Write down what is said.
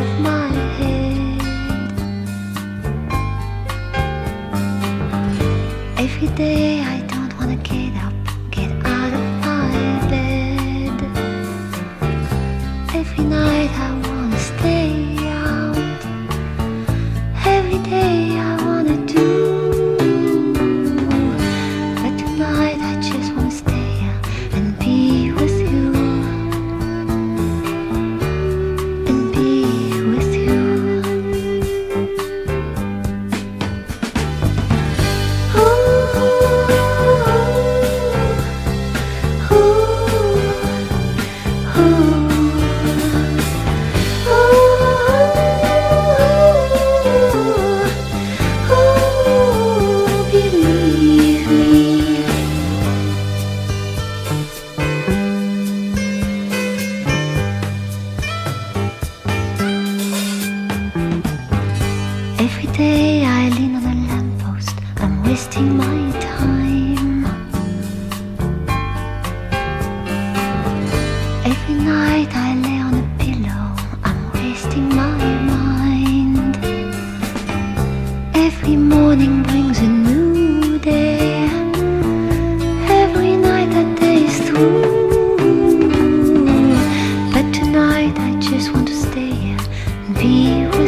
of my head. Every day I don't wanna get up, get out of my bed. Every night I wanna stay out. Every day I wanna do. But tonight I just wanna stay and be with you. And be with you. Believe me. Every day I lean on a lamppost, I'm wasting my time. Every night I lay on a pillow, I'm wasting my mind. Every morning brings a new day. Every night that day is through. But tonight I just want to stay and be with